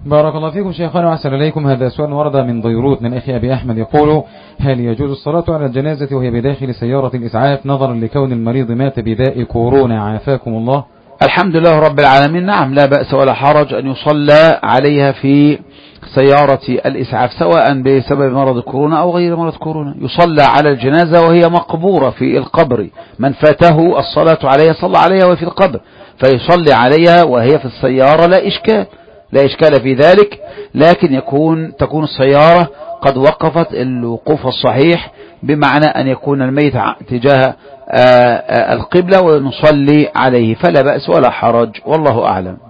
بارك الله فيكم شيخنا وأحسن إليكم. هذا سؤال ورد من بيروت من أخي أبي أحمد يقول: هل يجوز الصلاة على الجنازة وهي بداخل سيارة الإسعاف نظرا لكون المريض مات بداء كورونا عافاكم الله؟ الحمد لله رب العالمين. نعم، لا بأس ولا حرج أن يصلى عليها في سيارة الإسعاف سواء بسبب مرض كورونا أو غير مرض كورونا. يصلى على الجنازة وهي مقبورة في القبر، من فاته الصلاة عليها صلى عليها وهي في القبر، فيصلي عليها وهي في السيارة لا إشكال في ذلك، لكن تكون السيارة قد وقفت الوقوف الصحيح، بمعنى أن يكون الميت تجاه القبلة ونصلي عليه، فلا بأس ولا حرج، والله أعلم.